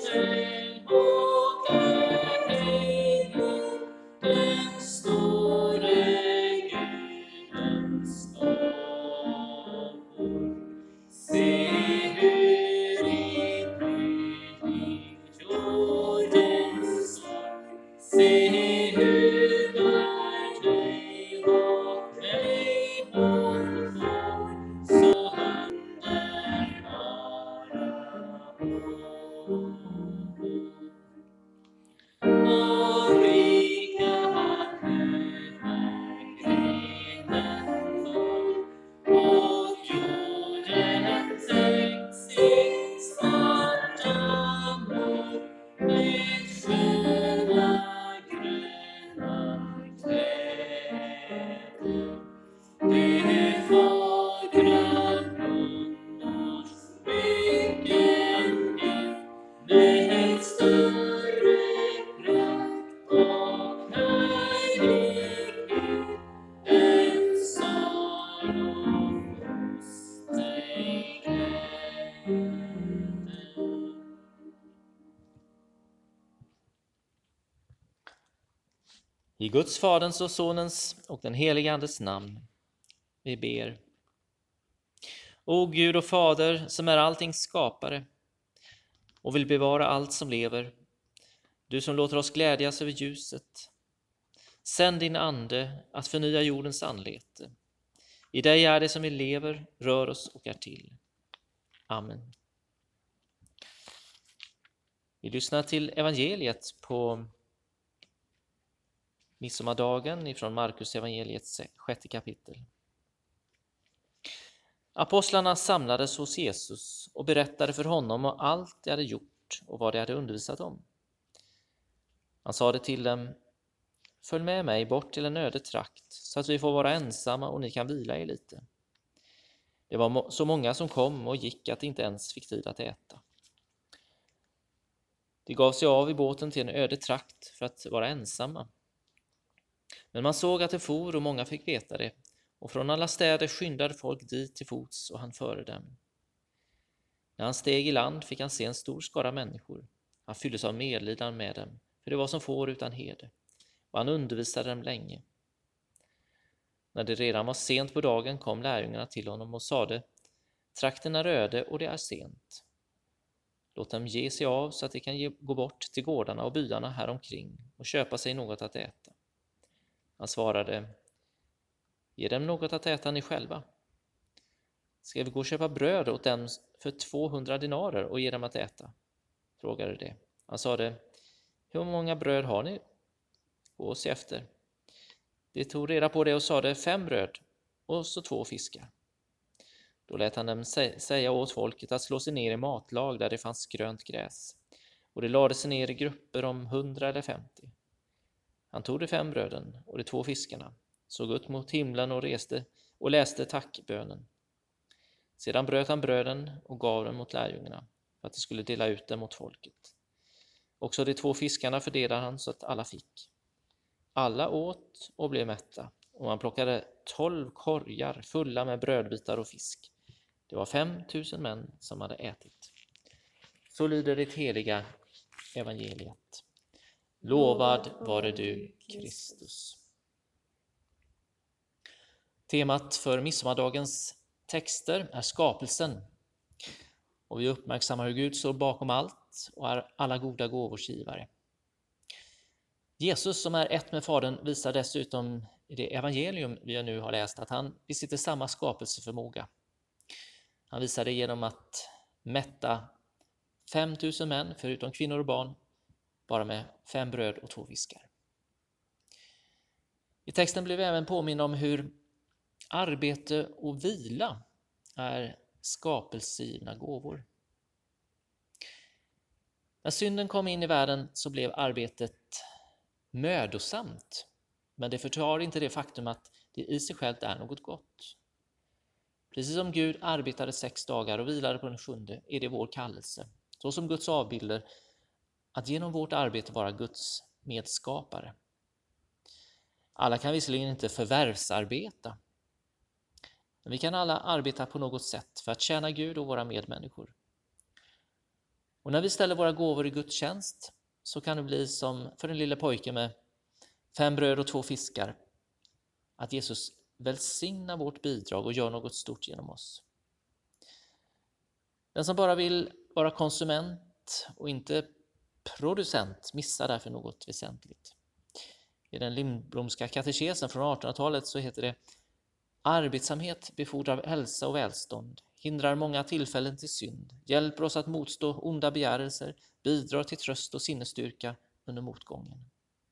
I Guds, Faderns och Sonens och den helige Andes namn. Vi ber. O Gud och Fader, som är alltings skapare och vill bevara allt som lever, du som låter oss glädjas över ljuset, sänd din ande att förnya jordens anlete. I dig är det som vi lever, rör oss och är till. Amen. Vi lyssnar till evangeliet på midsommardagen ifrån Markus evangeliets 6:e kapitel. Apostlarna samlades hos Jesus och berättade för honom om allt de hade gjort och vad de hade undervisat om. Han sade till dem: följ med mig bort till en öde trakt så att vi får vara ensamma och ni kan vila er lite. Det var så många som kom och gick att de inte ens fick tid att äta. De gav sig av i båten till en öde trakt för att vara ensamma. Men man såg att det for och många fick veta det, och från alla städer skyndade folk dit till fots och han före dem. När han steg i land fick han se en stor skara människor. Han fylldes av medlidan med dem, för det var som får utan herde, och han undervisade dem länge. När det redan var sent på dagen kom lärjungarna till honom och sade: trakten är öde och det är sent. Låt dem ge sig av så att de kan gå bort till gårdarna och byarna här omkring och köpa sig något att äta. Han svarade: ge dem något att äta ni själva. Ska vi gå och köpa bröd åt dem för 200 dinarer och ge dem att äta? Frågade de. Han sade: hur många bröd har ni? Gå och se efter. De tog reda på det och sade: 5 bröd och så 2 fiskar. Då lät han dem säga åt folket att slå sig ner i matlag där det fanns grönt gräs, och de lade sig ner i grupper om 100 eller 50. Han tog de 5 bröden och de 2 fiskarna, såg upp mot himlen och läste tackbönen. Sedan bröt han bröden och gav dem mot lärjungarna för att de skulle dela ut dem mot folket. Också de 2 fiskarna fördelade han så att alla fick. Alla åt och blev mätta, och man plockade 12 korgar fulla med brödbitar och fisk. Det var 5000 män som hade ätit. Så lyder det heliga evangeliet. Lovad vare du, Kristus. Temat för midsommardagens texter är skapelsen. Och vi uppmärksammar hur Gud står bakom allt och är alla goda gåvors givare. Jesus, som är ett med Fadern, visar dessutom i det evangelium vi nu har läst att han besitter samma skapelseförmåga. Han visar det genom att mätta 5000 män, förutom kvinnor och barn, bara med 5 bröd och 2 fiskar. I texten blev vi även påminna om hur arbete och vila är skapelsegivna gåvor. När synden kom in i världen så blev arbetet mödosamt, men det förtar inte det faktum att det i sig självt är något gott. Precis som Gud arbetade 6 dagar och vilade på den 7:e är det vår kallelse, så som Guds avbilder, att genom vårt arbete vara Guds medskapare. Alla kan visserligen inte förvärvsarbeta, men vi kan alla arbeta på något sätt för att tjäna Gud och våra medmänniskor. Och när vi ställer våra gåvor i Guds tjänst så kan det bli som för den lilla pojken med 5 bröd och 2 fiskar. Att Jesus välsignar vårt bidrag och gör något stort genom oss. Den som bara vill vara konsument och inte producent missar därför något väsentligt. I den Lindblomska katekesen från 1800-talet så heter det: arbetsamhet befordrar hälsa och välstånd, hindrar många tillfällen till synd, hjälper oss att motstå onda begärelser, bidrar till tröst och sinnesstyrka under motgången.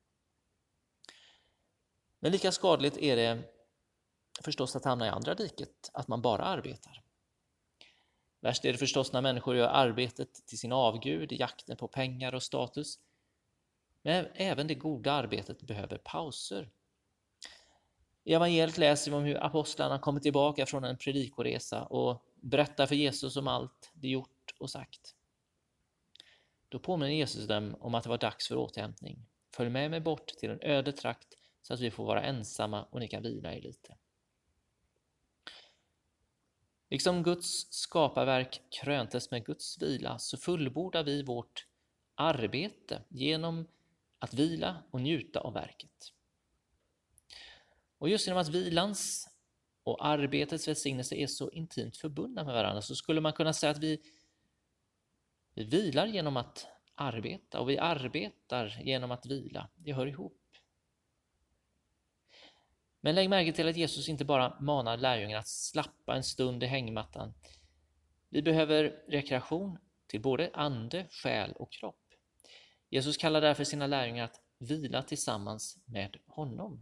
Men lika skadligt är det förstås att hamna i andra diket, att man bara arbetar. Värst är det förstås när människor gör arbetet till sin avgud i jakten på pengar och status. Men även det goda arbetet behöver pauser. I evangeliet läser vi om hur apostlarna kommer tillbaka från en predikoresa och berättar för Jesus om allt de gjort och sagt. Då påminner Jesus dem om att det var dags för återhämtning. Följ med mig bort till en öde trakt så att vi får vara ensamma och ni kan vila er lite. Liksom Guds skaparverk kröntes med Guds vila så fullbordar vi vårt arbete genom att vila och njuta av verket. Och just genom att vilans och arbetets välsignelse är så intimt förbundna med varandra så skulle man kunna säga att vi vilar genom att arbeta och vi arbetar genom att vila. Det hör ihop. Men lägg märke till att Jesus inte bara manar lärjungarna att slappa en stund i hängmattan. Vi behöver rekreation till både ande, själ och kropp. Jesus kallar därför sina lärjungar att vila tillsammans med honom.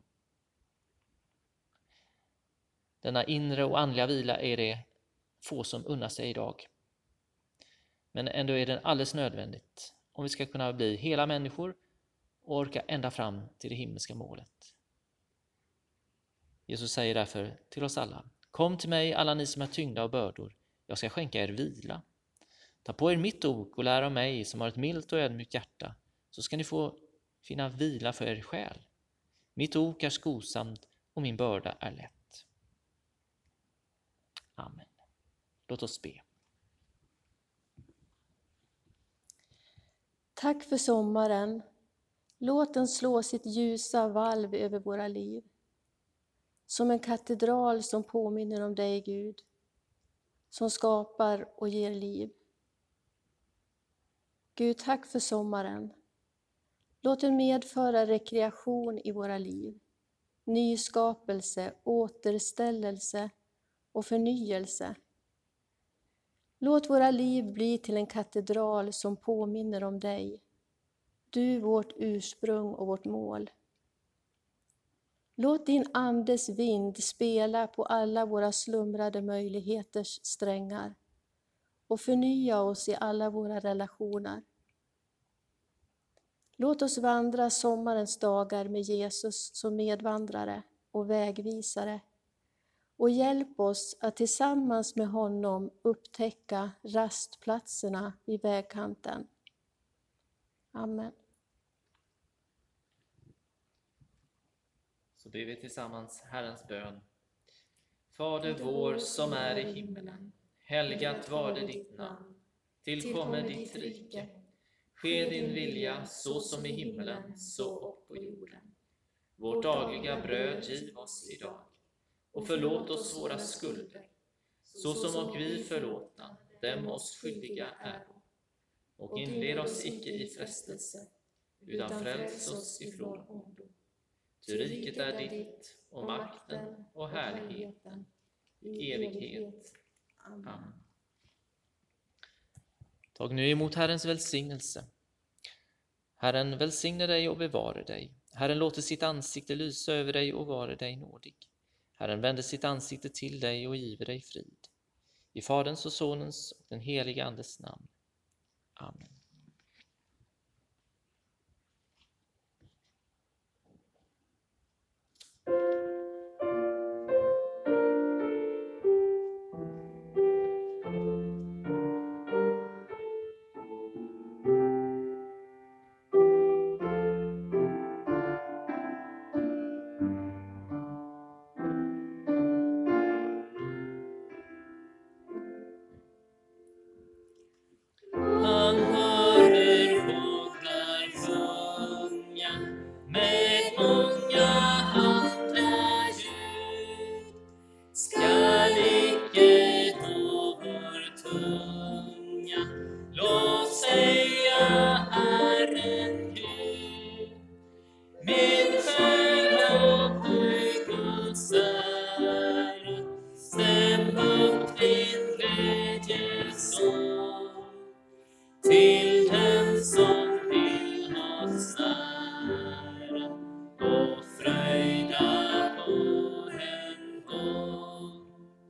Denna inre och andliga vila är det få som unnar sig idag. Men ändå är den alldeles nödvändigt om vi ska kunna bli hela människor och orka ända fram till det himmelska målet. Jesus säger därför till oss alla: kom till mig alla ni som är tyngda av bördor, jag ska skänka er vila. Ta på er mitt ok och lär av mig som har ett milt och ödmjukt hjärta, så ska ni få finna vila för er själ. Mitt ok är skosamt och min börda är lätt. Amen. Låt oss be. Tack för sommaren. Låt den slå sitt ljusa valv över våra liv. Som en katedral som påminner om dig, Gud, som skapar och ger liv. Gud, tack för sommaren. Låt den medföra rekreation i våra liv, nyskapelse, återställelse och förnyelse. Låt våra liv bli till en katedral som påminner om dig, du vårt ursprung och vårt mål. Låt din andes vind spela på alla våra slumrade möjligheters strängar och förnya oss i alla våra relationer. Låt oss vandra sommarens dagar med Jesus som medvandrare och vägvisare och hjälp oss att tillsammans med honom upptäcka rastplatserna vid vägkanten. Amen. Så ber vi tillsammans Herrens bön. Fader vår som är i himmelen, helgat varde ditt namn. Tillkommer ditt rike. Ske din vilja så som i himmelen, så och på jorden. Vårt dagliga bröd giv oss idag. Och förlåt oss våra skulder, så som och vi förlåta dem oss skyldiga äro. Och inled oss icke i frestelse, utan fräls oss ifrån ondo. Ty riket är ditt, och makten och härligheten i evighet. Amen. Tag nu emot Herrens välsignelse. Herren välsigne dig och bevare dig. Herren låter sitt ansikte lysa över dig och vare dig nådig. Herren vänder sitt ansikte till dig och giver dig frid. I Faderns och Sonens och den helige Andes namn. Amen. Han till den som vill oss nära och fröjda på en gång.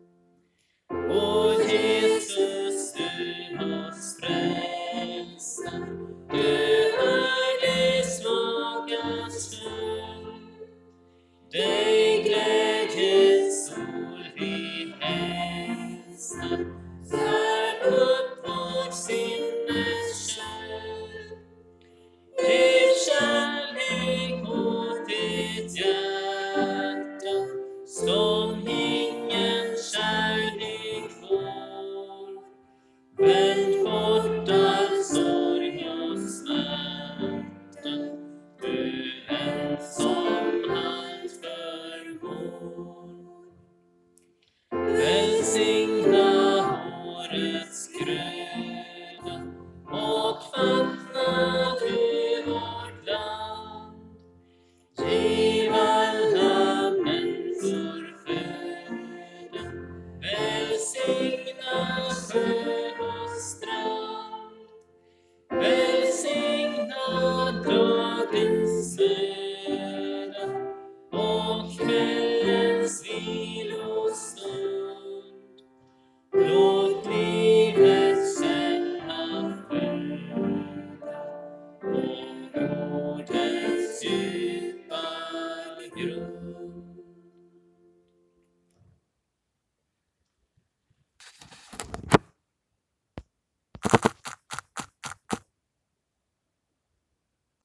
O Jesus, du oss frälsar, du är de svagas sköld. Dig glädjes sol vi hälsar, för upp vårt sinnes sköld. Giv kärlek åt ditt hjärta, som ingen kärlek får. Vänd bort all sorg och smärta, du en som allt förmår. Välsigna årets gröda och vattna du vårt land. Giv alla människor föda, välsigna sjö och strand. Välsigna dagens möda och kvällens vila.